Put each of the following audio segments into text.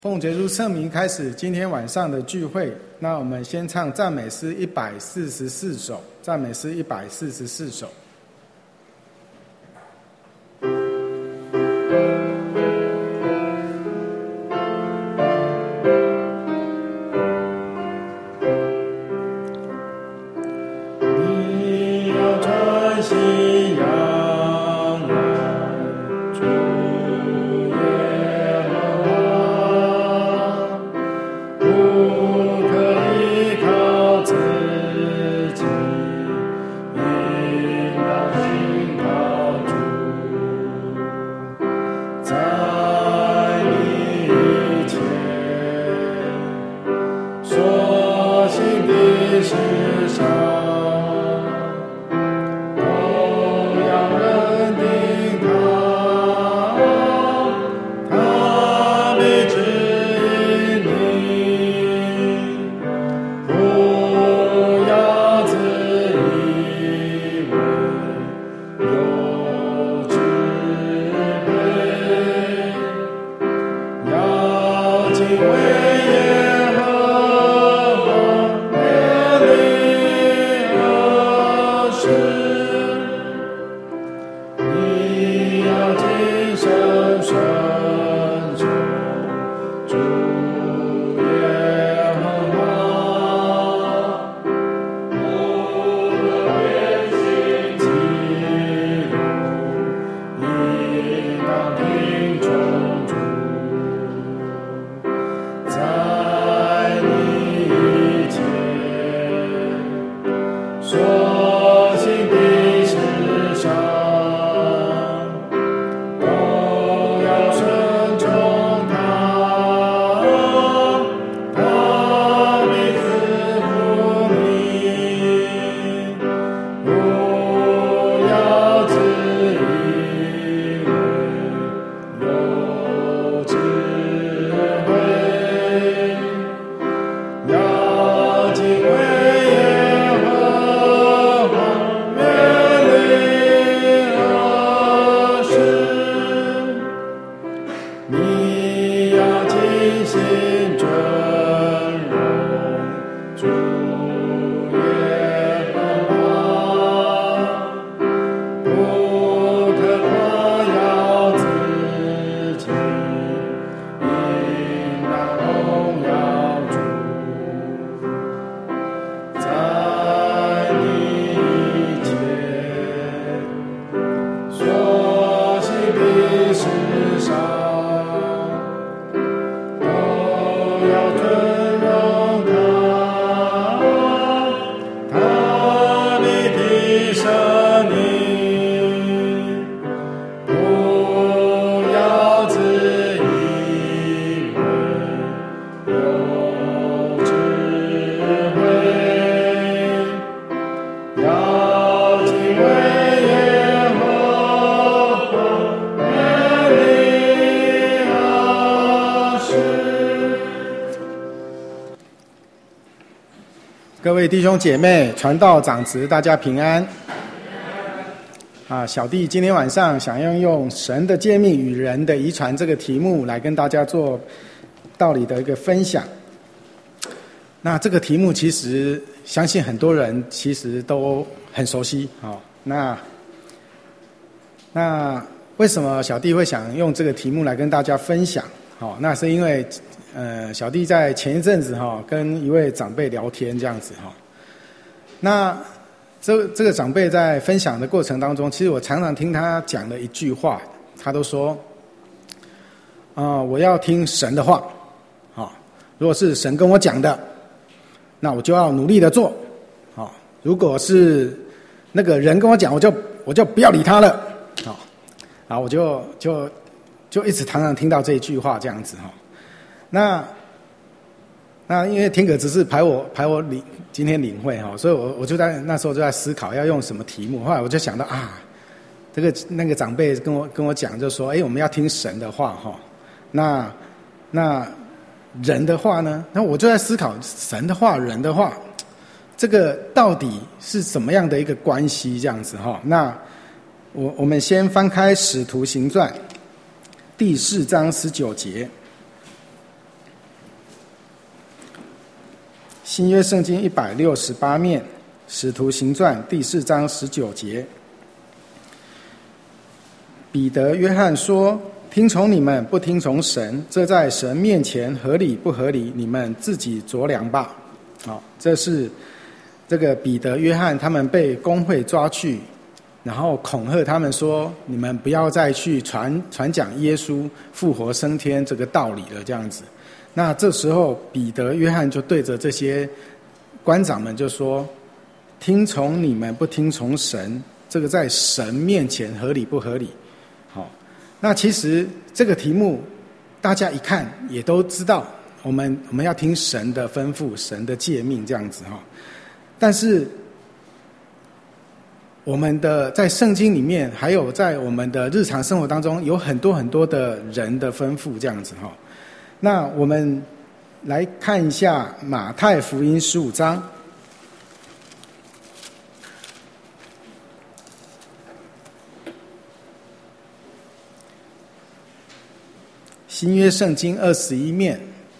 奉耶稣圣名开始今天晚上的聚会。那我们先唱赞美诗144首，赞美诗144首。你要专心仰望主耶和华，不可依靠自己，应当信靠主。在你前所行的事上，都要认定他，他必指引你。不要自以为有智慧，要敬畏耶和华，面里而视。你要谨慎顺从主耶和华，不可偏行己路，应当听从主。在你前所行的事上，都要顺从他，他必赐福你。不要自以为有智慧，要敬畏耶和华，面里而视。你要尽心尊荣主耶和华，不可夸耀自己，应当荣耀主。在你前所行的事上，都要尊荣他，他必提升你。不要自以为有智慧，要敬畏耶和华，面里而视。各位弟兄姐妹、传道长子，大家平安。小弟今天晚上想要用神的诫命与人的遗传这个题目来跟大家做道理的一个分享。那这个题目其实相信很多人其实都很熟悉。那为什么小弟会想用这个题目来跟大家分享？那是因为小弟在前一阵子跟一位长辈聊天这样子。那这个长辈在分享的过程当中，其实我常常听他讲的一句话，他都说我要听神的话。如果是神跟我讲的，那我就要努力的做。如果是那个人跟我讲，我就不要理他了。我就一直常常听到这一句话这样子。那因为听哥只是排我今天领会，所以我就在那时候就在思考要用什么题目。后来我就想到那个长辈跟我讲，就说我们要听神的话。那人的话呢？那我就在思考神的话、人的话，这个到底是什么样的一个关系？这样子那我们先翻开《使徒行传》第4章19节。 新约圣经168面，使徒行传第4章19节。彼得、约翰说：听从你们，不听从神，这在神面前合理不合理？你们自己酌量吧。好，这是这个彼得、约翰他们被公会抓去，然后恐吓他们说：你们不要再去传讲耶稣复活升天这个道理了，这样子。那这时候彼得、约翰就对着这些官长们就说：听从你们，不听从神，这个在神面前合理不合理？好，那其实这个题目大家一看也都知道，我们要听神的吩咐、神的诫命这样子哈。但是我们的在圣经里面，还有在我们的日常生活当中，有很多很多的人的吩咐这样子哈。那我们来看一下马太福音15章。新约圣经21面，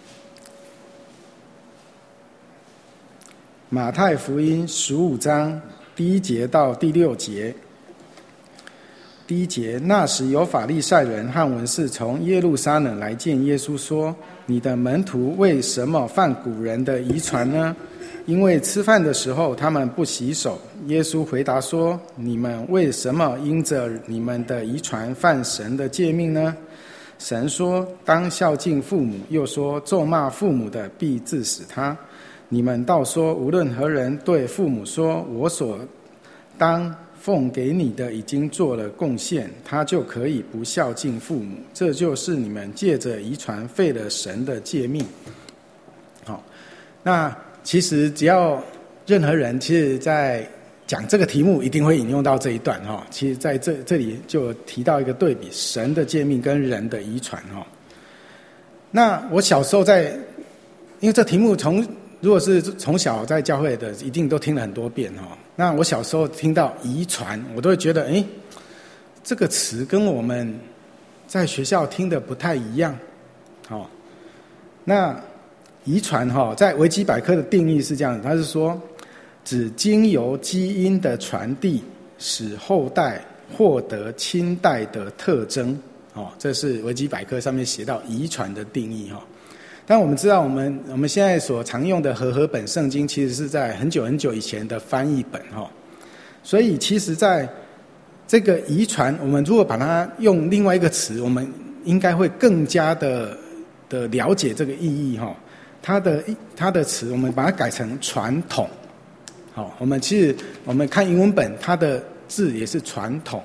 马太福音15章第1节到第6节。第1节，那时有法利赛人和文士从耶路撒冷来见耶稣，说：你的门徒为什么犯古人的遗传呢？因为吃饭的时候他们不洗手。耶稣回答说：你们为什么因着你们的遗传犯神的诫命呢？神说：当孝敬父母，又说咒骂父母的必治死他。你们倒说，无论何人对父母说：我所当奉给你的已经做了贡献，他就可以不孝敬父母。这就是你们借着遗传废了神的诫命。好，那其实只要任何人，其实在讲这个题目一定会引用到这一段哈。其实在这里就提到一个对比，神的诫命跟人的遗传哈。那我小时候因为这题目如果是从小在教会的，一定都听了很多遍哈。那我小时候听到遗传，我都会觉得这个词跟我们在学校听的不太一样。好，那遗传在维基百科的定义是这样，它是说指经由基因的传递，使后代获得亲代的特征。这是维基百科上面写到遗传的定义。但我们知道我们现在所常用的和合本圣经，其实是在很久很久以前的翻译本。所以其实在这个遗传，我们如果把它用另外一个词，我们应该会更加的了解这个意义。它的词我们把它改成传统。好，我们看英文本，它的字也是传统。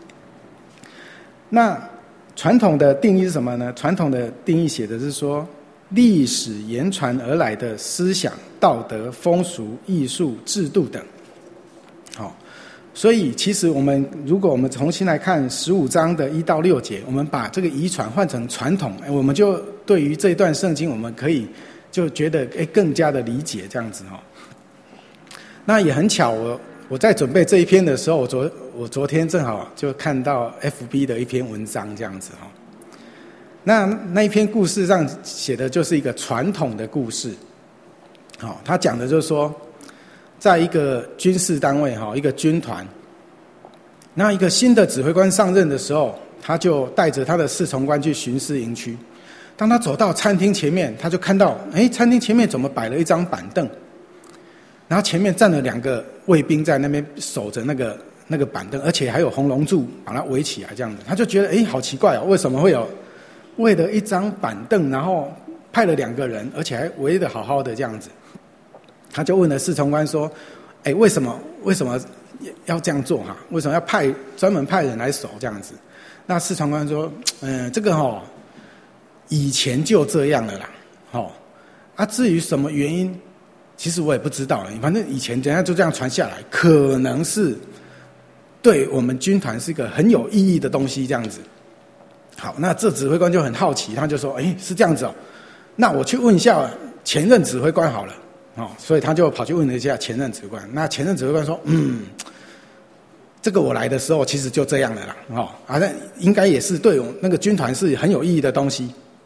那传统的定义是什么呢？传统的定义写的是说，历史言传而来的思想、道德、风俗、艺术、制度等。好，所以其实如果我们重新来看15章的1到6节，我们把这个遗传换成传统，我们就对于这一段圣经，我们可以就觉得更加的理解这样子。那也很巧，我在准备这一篇的时候，我昨天正好就看到 FB 的一篇文章这样子。那一篇故事上写的就是一个传统的故事。他讲的就是说，在一个军事单位，一个军团，那一个新的指挥官上任的时候，他就带着他的侍从官去巡视营区。当他走到餐厅前面，他就看到餐厅前面怎么摆了一张板凳，然后前面站了2个卫兵在那边守着那个板凳，而且还有红龙柱把它围起来这样子。他就觉得好奇怪为什么会有为了一张板凳，然后派了2个人，而且还围得好好的这样子。他就问了侍从官说：为什么要这样做为什么要专门派人来守这样子？那侍从官说：这个以前就这样了啦。至于什么原因，其实我也不知道了。反正以前人家就这样传下来，可能是对我们军团是一个很有意义的东西这样子。好，那这指挥官就很好奇，他就说：是这样子那我去问一下前任指挥官好了。所以他就跑去问了一下前任指挥官。那前任指挥官说：这个我来的时候其实就这样了啦。那应该也是对我那个军团是很有意义的东西。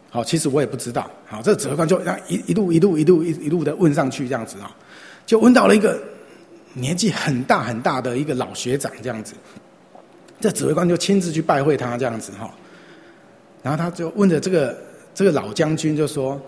好，其实我也不知道。好，这个指挥官就让一路的问上去，这样子啊，就问到了一个年纪很大的一个老学长，这样子。这指挥官就亲自去拜会他，这样子哈。然后他就问着这个老将军，就说：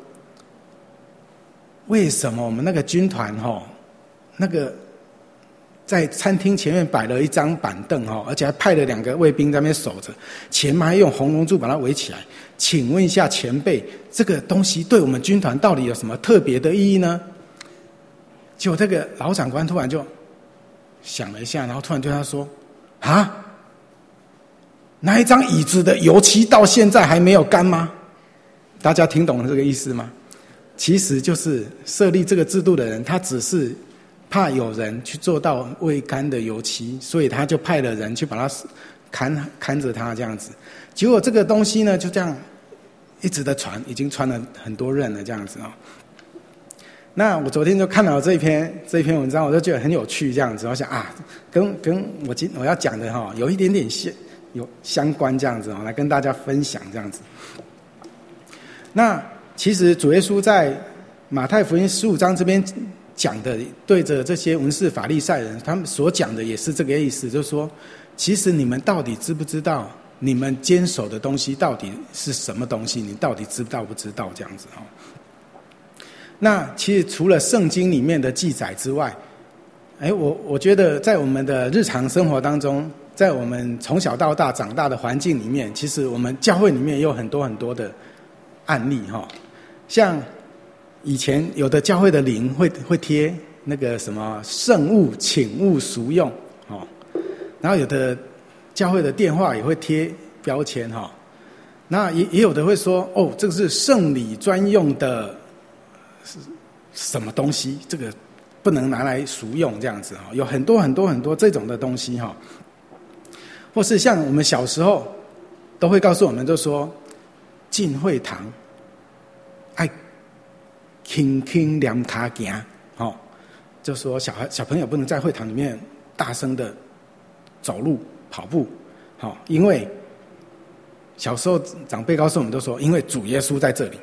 为什么我们那个军团那个在餐厅前面摆了一张板凳而且还派了2个卫兵在那边守着，前面还用红龙柱把它围起来？请问一下前辈，这个东西对我们军团到底有什么特别的意义呢？结果这个老长官突然就想了一下，然后突然对他说：啊，那一张椅子的油漆到现在还没有干吗？大家听懂了这个意思吗？其实就是设立这个制度的人，他只是怕有人去做到未干的油漆，所以他就派了人去把它看着他这样子。结果这个东西呢，就这样一直的传，已经传了很多任了这样子那我昨天就看到这一篇文章，我就觉得很有趣这样子。我想跟我要讲的有一点点有相关这样子来跟大家分享这样子。那其实主耶稣在马太福音15章这边讲的，对着这些文士法利赛人，他们所讲的也是这个意思，就是说，其实你们到底知不知道，你们坚守的东西到底是什么东西？你到底知道不知道这样子那其实除了圣经里面的记载之外，我觉得在我们的日常生活当中，在我们从小到大长大的环境里面，其实我们教会里面也有很多很多的案例像以前有的教会的灵会贴那个什么圣物请勿赎用然后有的教会的电话也会贴标签那也有的会说这个是圣礼专用的什么东西，这个不能拿来赎用这样子有很多很多很多这种的东西或是像我们小时候都会告诉我们，就说进会堂爱轻轻两卡行就说小朋友不能在会堂里面大声的走路跑步因为小时候长辈告诉我们都说，因为主耶稣在这里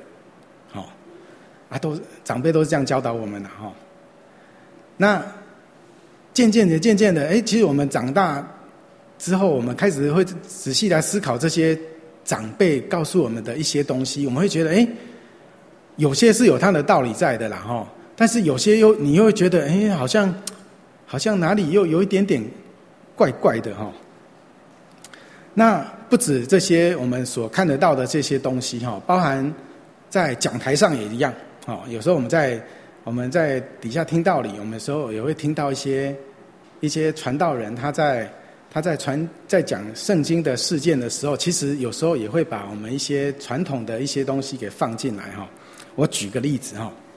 长辈都是这样教导我们的那渐渐的其实我们长大之后，我们开始会仔细来思考这些长辈告诉我们的一些东西，我们会觉得有些是有它的道理在的啦但是有些你又会觉得好像哪里又有一点点怪怪的那不止这些我们所看得到的这些东西包含在讲台上也一样有时候我们在底下听道理，我们有时候也会听到一些传道人他在讲圣经的事件的时候，其实有时候也会把我们一些传统的一些东西给放进来我举个例子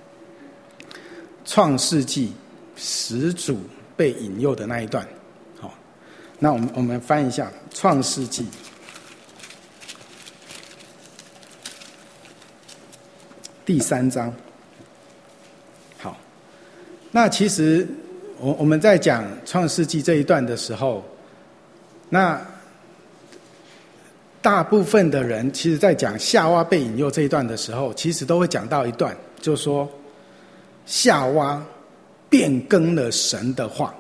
创世纪始祖被引诱的那一段那我们翻一下创世纪第3章。好，那其实我们在讲创世纪这一段的时候，那大部分的人其实在讲夏娃被引诱这一段的时候，其实都会讲到一段，就是说夏娃变更了神的话。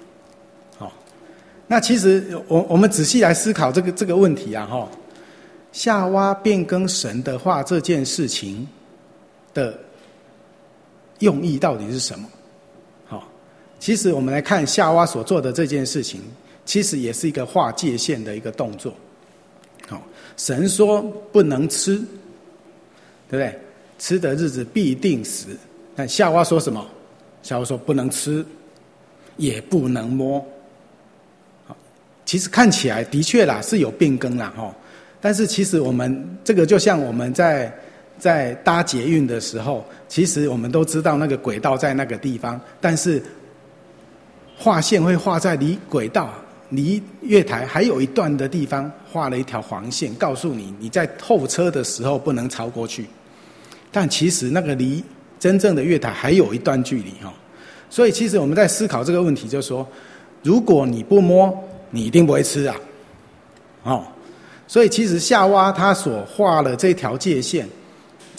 那其实我们仔细来思考这个问题夏娃变更神的话这件事情的用意到底是什么？其实我们来看夏娃所做的这件事情，其实也是一个划界限的一个动作。神说不能吃，对不对？吃的日子必定死。但夏娃说什么？夏娃说不能吃，也不能摸。其实看起来的确啦是有变更啦但是其实我们这个就像我们在搭捷运的时候，其实我们都知道那个轨道在那个地方，但是画线会画在离轨道离月台还有一段的地方画了一条黄线，告诉你在候车的时候不能超过去，但其实那个离真正的月台还有一段距离所以其实我们在思考这个问题，就是说如果你不摸，你一定不会吃所以其实夏娃她所画了这条界限，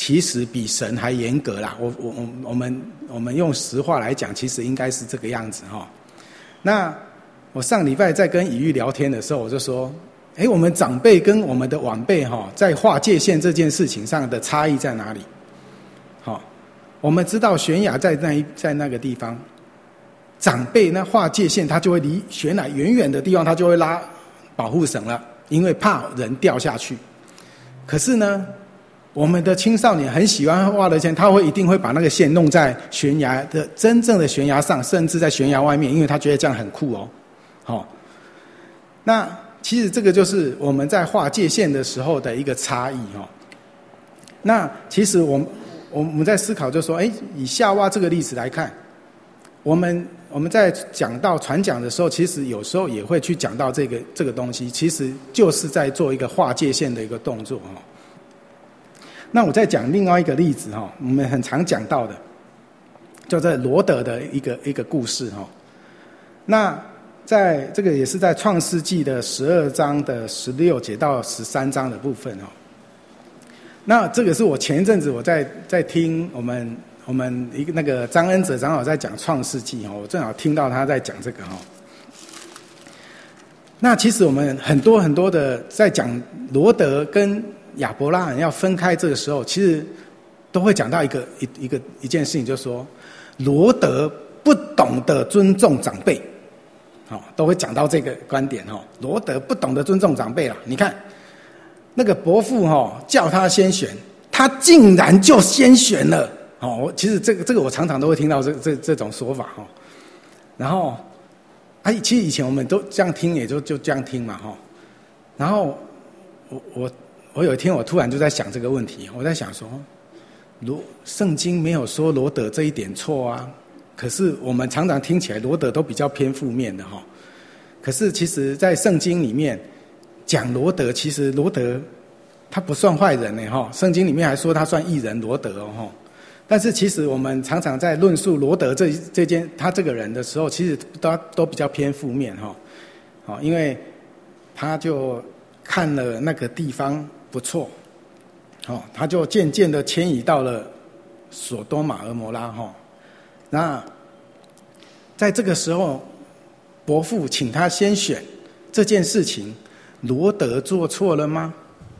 其实比神还严格啦。我们用实话来讲，其实应该是这个样子哈。那我上礼拜在跟以玉聊天的时候，我就说，我们长辈跟我们的晚辈哈，在划界限这件事情上的差异在哪里？好，我们知道悬崖在那个地方，长辈那划界限，他就会离悬崖远远的地方，他就会拉保护绳了，因为怕人掉下去。可是呢，我们的青少年很喜欢画的线，他一定会把那个线弄在悬崖的真正的悬崖上，甚至在悬崖外面，因为他觉得这样很酷哦。好，那其实这个就是我们在画界限的时候的一个差异哦。那其实我们在思考，就说，以夏娃这个例子来看，我们在讲到传讲的时候，其实有时候也会去讲到这个东西，其实就是在做一个划界限的一个动作哦。那我再讲另外一个例子哈，我们很常讲到的，就在罗得的一个故事哈。那在这个也是在创世纪的12章的16节到13章的部分哈。那这个是我前一阵子我在听我们一个那个张恩哲长老在讲创世纪哈，我正好听到他在讲这个哈。那其实我们很多的在讲罗得跟亚伯拉罕要分开这个时候，其实都会讲到一件事情，就是说罗得不懂得尊重长辈，都会讲到这个观点哈。罗得不懂得尊重长辈啦，你看那个伯父叫他先选，他竟然就先选了哦。其实这个我常常都会听到这种说法哈。然后其实以前我们都这样听，也就这样听嘛哈。然后我有一天我突然就在想这个问题，我在想说，圣经没有说罗得这一点错啊，可是我们常常听起来罗得都比较偏负面的哈。可是其实在圣经里面讲罗得，其实罗得他不算坏人呢哈，圣经里面还说他算义人罗得哦哈。但是其实我们常常在论述罗得他这个人的时候，其实都比较偏负面哈。好，因为他就看了那个地方不错，他就渐渐的迁移到了索多玛俄摩拉哈。那在这个时候，伯父请他先选这件事情，罗得做错了吗？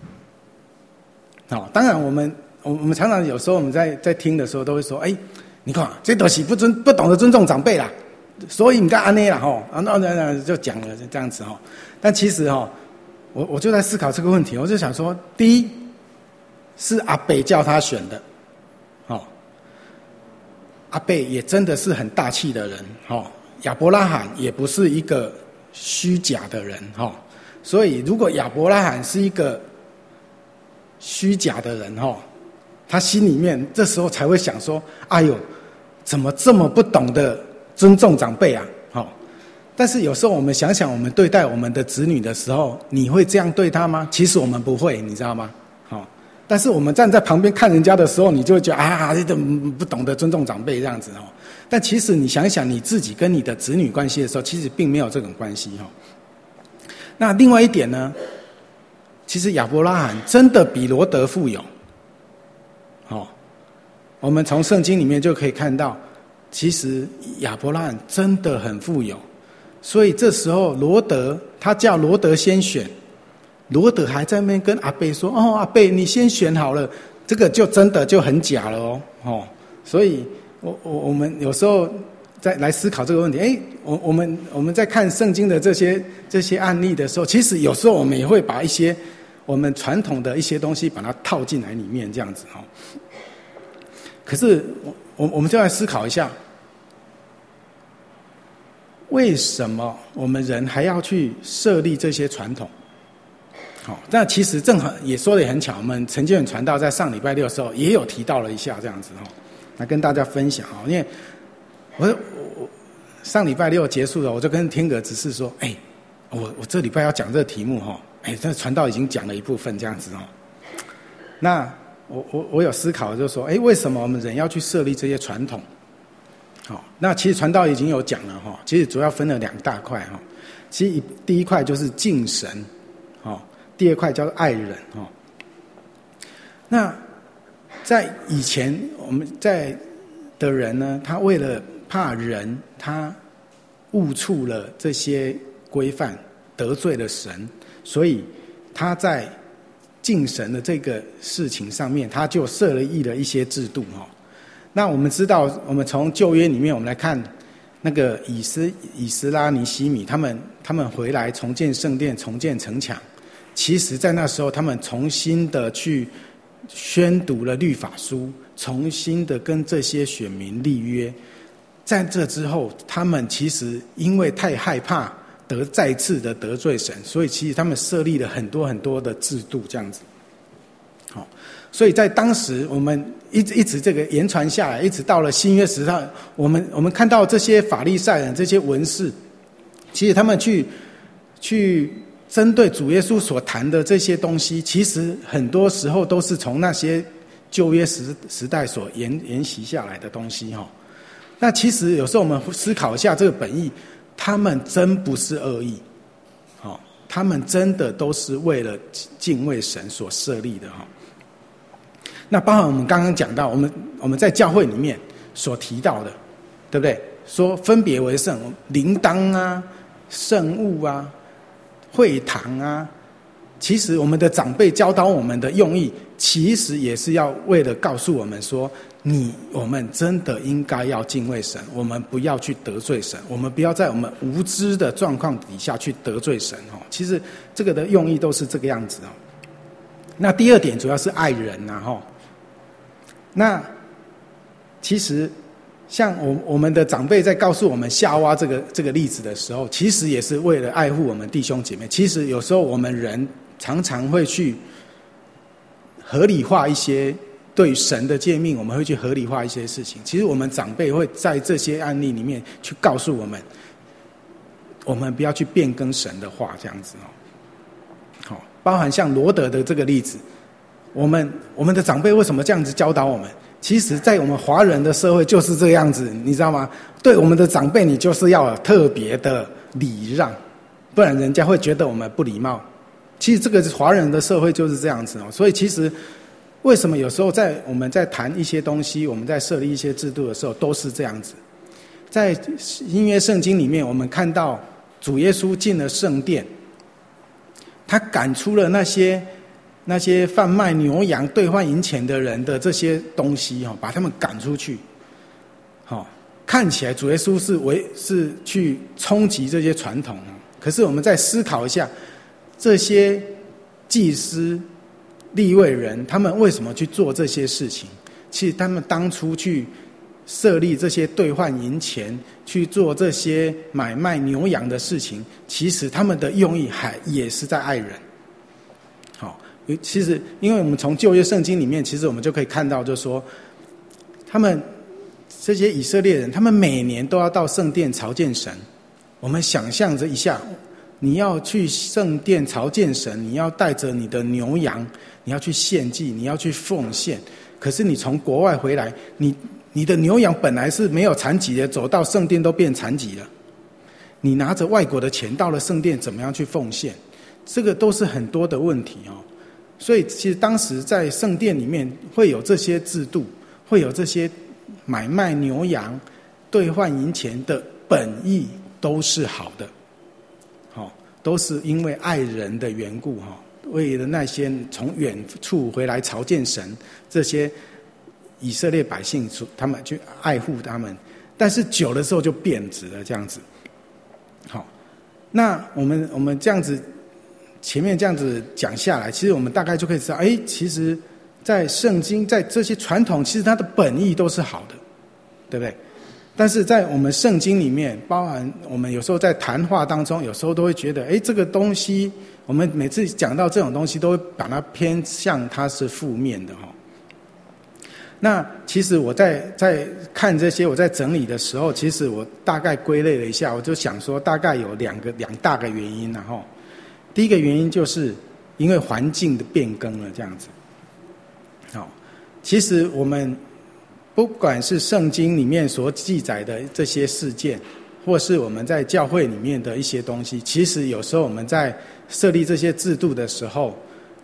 当然我们常常有时候我们在听的时候都会说，你看这都是不懂得尊重长辈啦，所以你该安内啦吼，那就讲了这样子哈。但其实我就在思考这个问题，我就想说，第一是阿伯叫他选的，阿伯也真的是很大气的人，亚伯拉罕也不是一个虚假的人，所以如果亚伯拉罕是一个虚假的人，他心里面这时候才会想说，哎呦，怎么这么不懂得尊重长辈啊？但是有时候我们想想，我们对待我们的子女的时候，你会这样对他吗？其实我们不会，你知道吗？但是我们站在旁边看人家的时候，你就会觉得你怎么不懂得尊重长辈这样子哦。但其实你想想你自己跟你的子女关系的时候，其实并没有这种关系。那另外一点呢，其实亚伯拉罕真的比罗得富有。我们从圣经里面就可以看到，其实亚伯拉罕真的很富有。所以这时候罗得他叫罗得先选，罗得还在那边跟阿伯说，阿伯你先选好了，这个就真的就很假了哦。所以我们有时候再来思考这个问题，我们在看圣经的这些案例的时候，其实有时候我们也会把一些我们传统的一些东西把它套进来里面这样子哈。可是我们就来思考一下，为什么我们人还要去设立这些传统？那其实正好也说得也很巧，我们陈建远传道在上礼拜六的时候也有提到了一下这样子来跟大家分享因为我上礼拜六结束了，我就跟天哥指示说，我这礼拜要讲这个题目这传道已经讲了一部分这样子那我有思考，就是说，为什么我们人要去设立这些传统？那其实传道已经有讲了其实主要分了2大块其实第一块就是敬神第二块叫做爱人那在以前我们在的人呢，他为了怕人他误触了这些规范，得罪了神，所以他在敬神的这个事情上面，他就设立了一些制度哈。那我们知道，我们从旧约里面，我们来看那个以斯拉尼希米他们回来重建圣殿、重建城墙，其实在那时候他们重新的去宣读了律法书，重新的跟这些选民立约。在这之后，他们其实因为太害怕再次的得罪神，所以其实他们设立了很多很多的制度，这样子。好，所以在当时我们一直这个延传下来，一直到了新约时代，我们看到这些法利赛人、这些文士，其实他们去针对主耶稣所谈的这些东西，其实很多时候都是从那些旧约时代所沿袭下来的东西哈。那其实有时候我们思考一下这个本意，他们真不是恶意，他们真的都是为了敬畏神所设立的哈。那包含我们刚刚讲到，我们在教会里面所提到的，对不对？说分别为圣，铃铛啊、圣物啊、会堂啊，其实我们的长辈教导我们的用意，其实也是要为了告诉我们说，我们真的应该要敬畏神，我们不要去得罪神，我们不要在我们无知的状况底下去得罪神哦。其实这个的用意都是这个样子哦。那第二点主要是爱人呐哈。那其实像我们的长辈在告诉我们夏娃这个例子的时候，其实也是为了爱护我们弟兄姐妹。其实有时候我们人常常会去合理化一些对神的诫命，我们会去合理化一些事情。其实我们长辈会在这些案例里面去告诉我们，我们不要去变更神的话，这样子哦。好，包含像罗德的这个例子，我们的长辈为什么这样子教导我们？其实在我们华人的社会就是这样子，你知道吗？对我们的长辈，你就是要有特别的礼让，不然人家会觉得我们不礼貌。其实这个华人的社会就是这样子哦。所以其实为什么有时候我们在谈一些东西，我们在设立一些制度的时候都是这样子。在新约圣经里面，我们看到主耶稣进了圣殿，他赶出了那些贩卖牛羊兑换银钱的人的这些东西，把他们赶出去。看起来主耶稣是去冲击这些传统，可是我们再思考一下，这些祭司利未人他们为什么去做这些事情？其实他们当初去设立这些兑换银钱，去做这些买卖牛羊的事情，其实他们的用意也是在爱人。其实因为我们从旧约圣经里面，其实我们就可以看到，就是说他们这些以色列人，他们每年都要到圣殿朝见神。我们想象着一下，你要去圣殿朝见神，你要带着你的牛羊，你要去献祭，你要去奉献。可是你从国外回来，你的牛羊本来是没有残疾的，走到圣殿都变残疾了。你拿着外国的钱到了圣殿，怎么样去奉献？这个都是很多的问题哦。所以其实当时在圣殿里面会有这些制度，会有这些买卖牛羊兑换银钱的本意都是好的，都是因为爱人的缘故，为了那些从远处回来朝见神这些以色列百姓，他们去爱护他们。但是久的时候就变质了，这样子。好，那我们这样子前面这样子讲下来，其实我们大概就可以知道，其实在圣经，在这些传统，其实它的本意都是好的，对不对？但是在我们圣经里面，包含我们有时候在谈话当中，有时候都会觉得，这个东西，我们每次讲到这种东西，都会把它偏向它是负面的哈。那其实我在看这些，我在整理的时候，其实我大概归类了一下，我就想说，大概有两大个原因然后。第一个原因就是因为环境的变更了，这样子。其实我们不管是圣经里面所记载的这些事件，或是我们在教会里面的一些东西，其实有时候我们在设立这些制度的时候，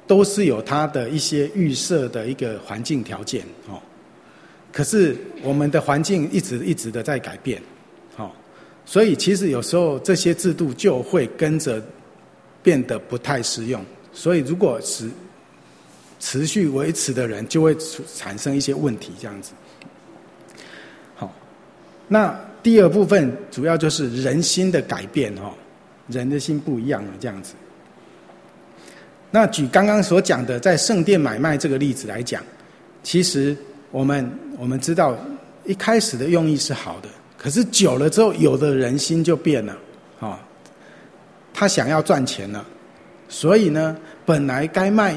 都是有它的一些预设的一个环境条件哦。可是我们的环境一直的在改变，哦，所以其实有时候这些制度就会跟着变得不太适用。所以如果持续维持的人，就会产生一些问题，这样子。好，那第二部分主要就是人心的改变哦，人的心不一样了，这样子。那举刚刚所讲的在圣殿买卖这个例子来讲，其实我们知道一开始的用意是好的，可是久了之后，有的人心就变了，哦，他想要赚钱了，所以呢，本来该卖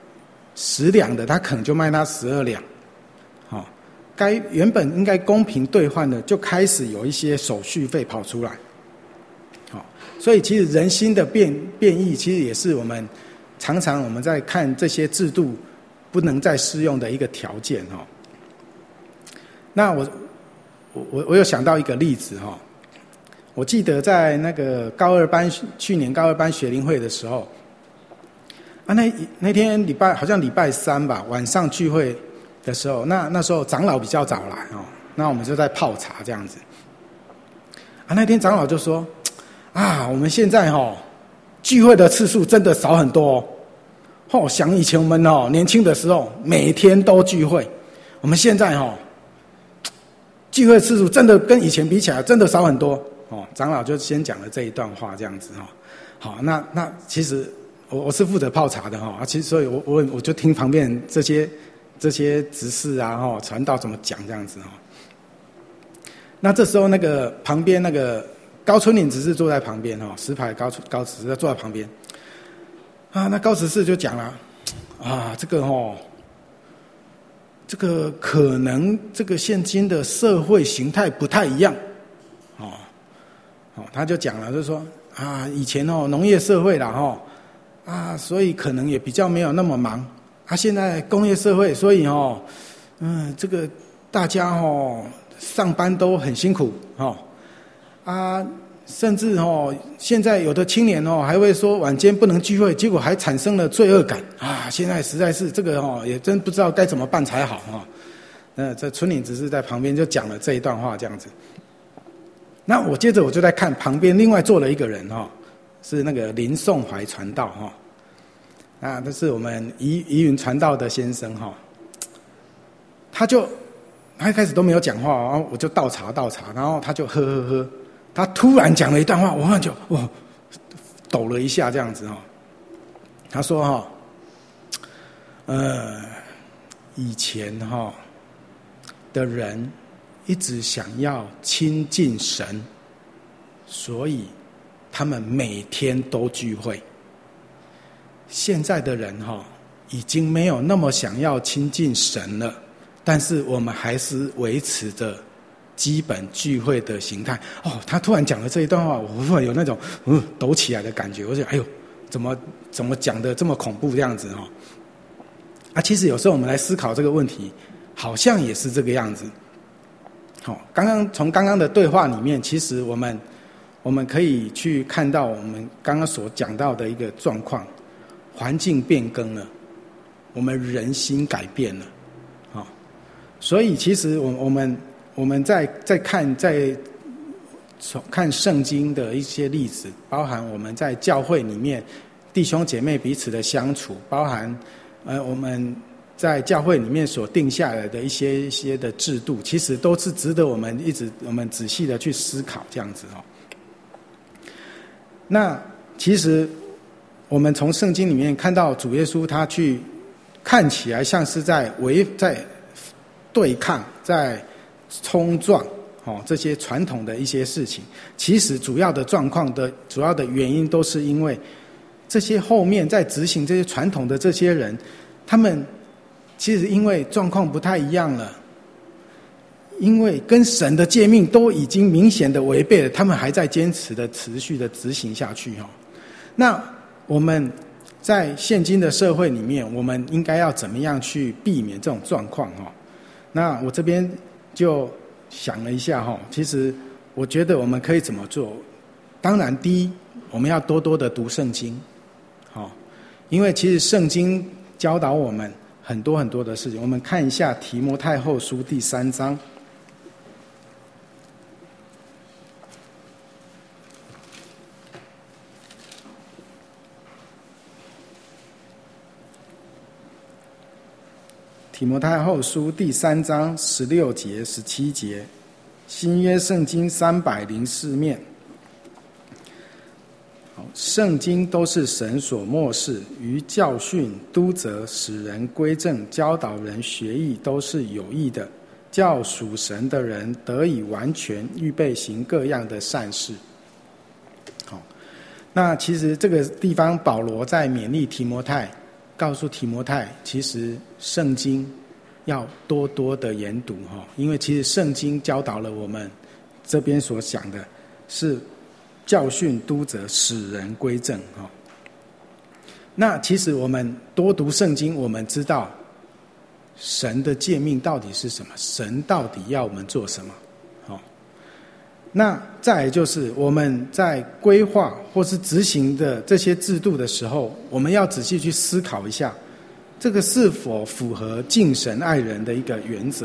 10两的，他可能就卖他12两，哦，原本应该公平兑换的，就开始有一些手续费跑出来，哦，所以其实人心的变异，其实也是我们常常我们在看这些制度不能再适用的一个条件哈。那我有想到一个例子哈，我记得在那个去年高二班学龄会的时候，啊那天好像礼拜3吧，晚上聚会的时候，那时候长老比较早来哦，那我们就在泡茶这样子。啊那天长老就说啊，我们现在聚会的次数真的少很多哦。想以前我们年轻的时候每天都聚会，我们现在聚会次数真的跟以前比起来真的少很多哦。长老就先讲了这一段话这样子哈。好，那其实我是负责泡茶的哈，其实所以我就听旁边这些执事啊传道怎么讲这样子哈。那这时候那个旁边那个高春岭执事坐在旁边10排高执事坐在旁边啊，那高执事就讲了啊，这个可能这个现今的社会形态不太一样他就讲了，就是说啊，以前农业社会啦啊，所以可能也比较没有那么忙啊，现在工业社会，所以这个大家上班都很辛苦啊，甚至现在有的青年还会说晚间不能聚会，结果还产生了罪恶感啊！现在实在是这个也真不知道该怎么办才好这村里只是在旁边就讲了这一段话这样子。那接着我就在看旁边另外坐了一个人是那个林颂怀传道那这是我们宜云传道的先生他一开始都没有讲话，然后我就倒茶，然后他就喝。他突然讲了一段话，我就抖了一下这样子他说以前的人一直想要亲近神，所以他们每天都聚会。现在的人已经没有那么想要亲近神了，但是我们还是维持着基本聚会的形态他突然讲了这一段话，我突然有那种抖起来的感觉。我想，哎呦，怎么讲的这么恐怖这样子其实有时候我们来思考这个问题，好像也是这个样子。从刚刚的对话里面，其实我们可以去看到我们刚刚所讲到的一个状况，环境变更了，我们人心改变了所以其实我们在看圣经的一些例子，包含我们在教会里面弟兄姐妹彼此的相处，包含我们在教会里面所定下来的一些的制度，其实都是值得我们仔细的去思考这样子那其实我们从圣经里面看到主耶稣他去看起来像是在对抗，在冲撞这些传统的一些事情，其实主要的状况的主要的原因都是因为这些后面在执行这些传统的这些人，他们其实因为状况不太一样了，因为跟神的诫命都已经明显的违背了，他们还在坚持的持续的执行下去那我们在现今的社会里面，我们应该要怎么样去避免这种状况那我这边就想了一下其实我觉得我们可以怎么做。当然第一，我们要多多的读圣经因为其实圣经教导我们很多很多的事情。我们看一下提摩太后书第3章。提摩太后书第3章16节、17节，新约圣经304面。圣经都是神所默示，于教训、督责、使人归正、教导人学艺，都是有益的，叫属神的人得以完全，预备行各样的善事。好，那其实这个地方保罗在勉励提摩太，告诉提摩太，其实圣经要多多的研读，因为其实圣经教导了我们这边所讲的是教训、督责、使人归正。那其实我们多读圣经，我们知道神的诫命到底是什么，神到底要我们做什么。那再来就是我们在规划或是执行的这些制度的时候，我们要仔细去思考一下，这个是否符合敬神爱人的一个原则。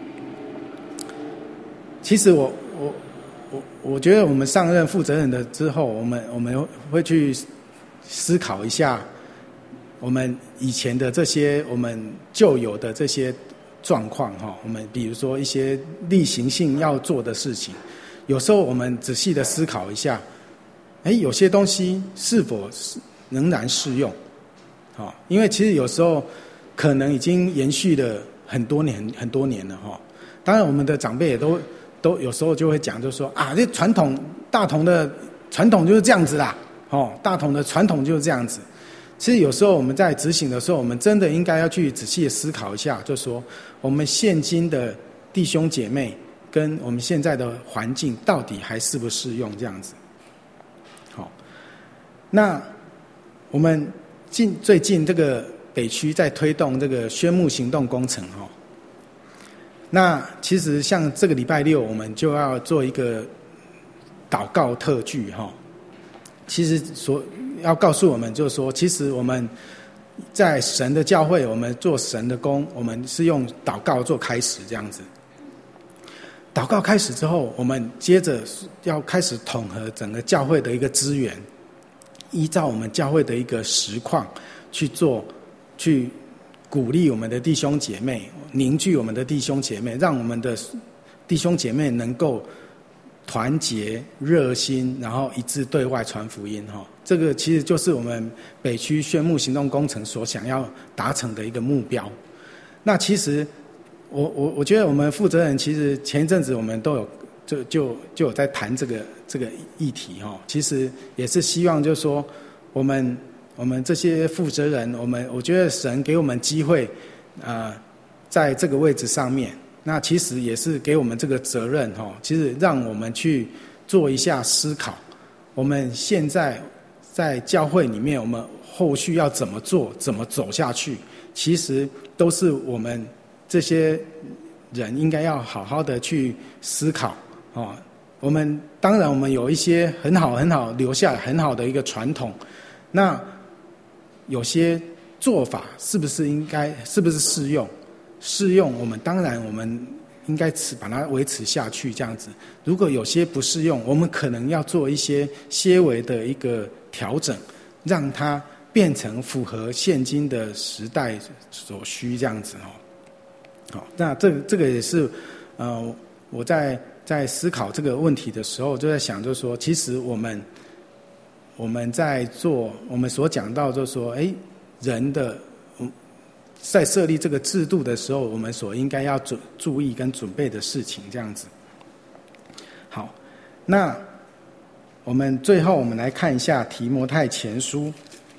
其实我觉得我们上任负责人的之后，我们会去思考一下我们以前的这些我们旧有的这些状况。我们比如说一些例行性要做的事情，有时候我们仔细的思考一下，有些东西是否仍然适用。因为其实有时候可能已经延续了很多年了。当然我们的长辈也都有时候就会讲，就说这传统大同的传统就是这样子啦，大同的传统就是这样子。其实有时候我们在执行的时候，我们真的应该要去仔细的思考一下，就说我们现今的弟兄姐妹跟我们现在的环境到底还适不适用这样子。好，那我们最近这个北区在推动这个宣牧行动工程。那其实像这个礼拜六我们就要做一个祷告特剧。其实要告诉我们就是说，其实我们在神的教会，我们做神的工，我们是用祷告做开始这样子。祷告开始之后，我们接着要开始统合整个教会的一个资源，依照我们教会的一个实况去鼓励我们的弟兄姐妹，凝聚我们的弟兄姐妹，让我们的弟兄姐妹能够团结热心，然后一致对外传福音。这个其实就是我们北区宣牧行动工程所想要达成的一个目标。那其实我觉得我们负责人其实前一阵子我们都有就有在谈这个议题。其实也是希望就是说我们这些负责人，我觉得神给我们机会在这个位置上面，那其实也是给我们这个责任。其实让我们去做一下思考，我们现在在教会里面，我们后续要怎么做，怎么走下去，其实都是我们这些人应该要好好的去思考。我们当然我们有一些很好留下很好的一个传统，那有些做法是不是适用？适用，我们当然我们应该把它维持下去这样子。如果有些不适用，我们可能要做一些些微的一个调整，让它变成符合现今的时代所需这样子。好，那这个也是我在思考这个问题的时候，就在想，就是说，其实我们在做我们所讲到，就是说，人的在设立这个制度的时候，我们所应该要注意跟准备的事情，这样子。好，那我们最后我们来看一下提摩太前书。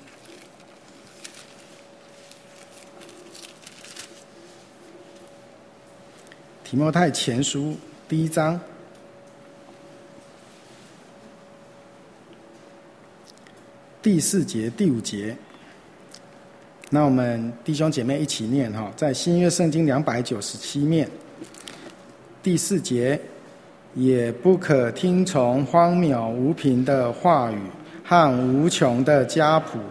提摩太前书第1章第4节、第5节。那我们弟兄姐妹一起念在新约圣经297面第4节，也不可听从荒谬无凭的话语和无穷的家谱，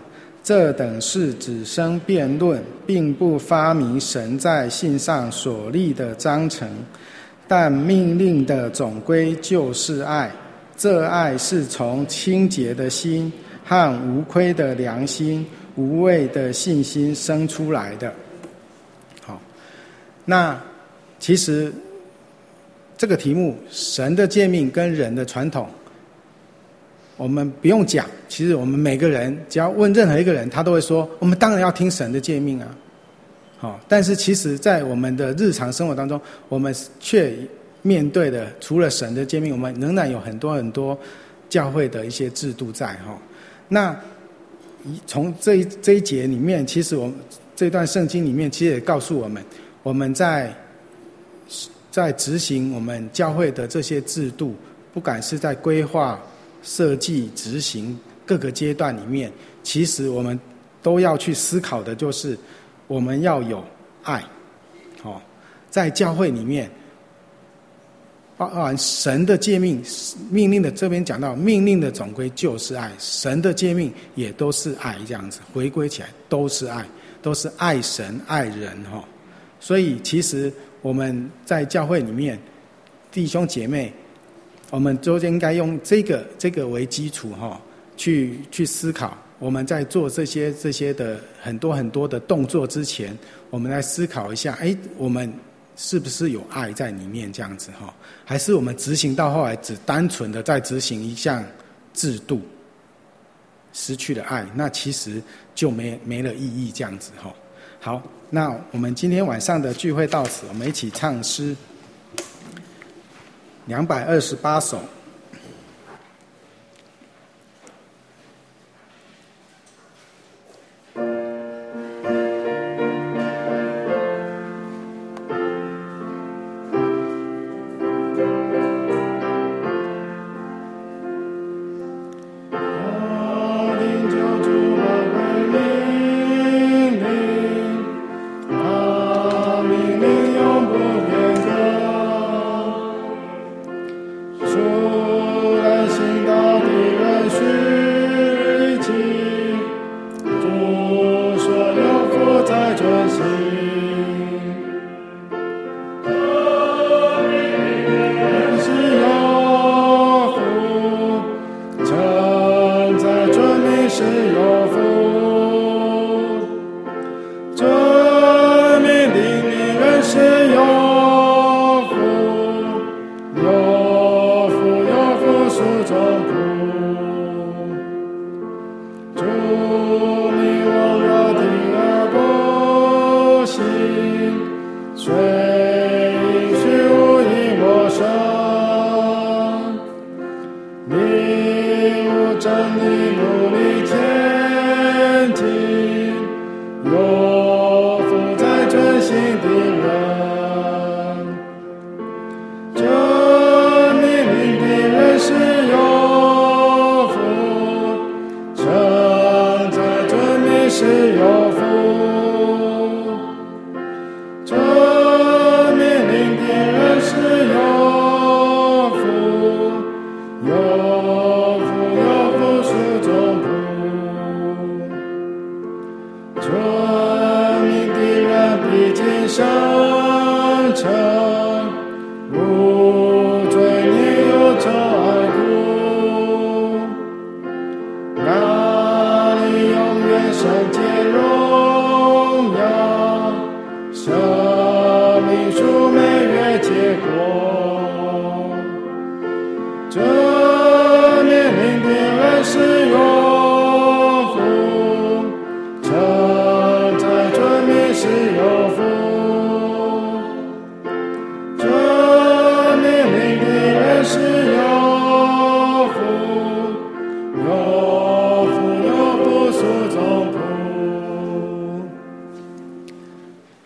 这等事只生辩论，并不发明神在信上所立的章程。但命令的总归就是爱，这爱是从清洁的心和无亏的良心、无畏的信心生出来的。好，那其实这个题目，神的诫命跟人的传统，我们不用讲，其实我们每个人只要问任何一个人，他都会说，我们当然要听神的诫命啊。好，但是其实在我们的日常生活当中，我们却面对的除了神的诫命，我们仍然有很多很多教会的一些制度在哈。那从这一节里面，其实我们这段圣经里面，其实也告诉我们，我们在执行我们教会的这些制度，不管是在规划、设计、执行各个阶段里面，其实我们都要去思考的就是，我们要有爱。好，在教会里面，包含神的诫命、命令的这边讲到，命令的总归就是爱，神的诫命也都是爱，这样子回归起来都是爱，都是爱神爱人哈。所以其实我们在教会里面，弟兄姐妹，我们都应该用这个为基础哈，去思考。我们在做这些的很多的动作之前，我们来思考一下，我们是不是有爱在里面这样子哈？还是我们执行到后来只单纯的在执行一项制度，失去了爱，那其实就没了意义这样子哈。好，那我们今天晚上的聚会到此，我们一起唱诗228首。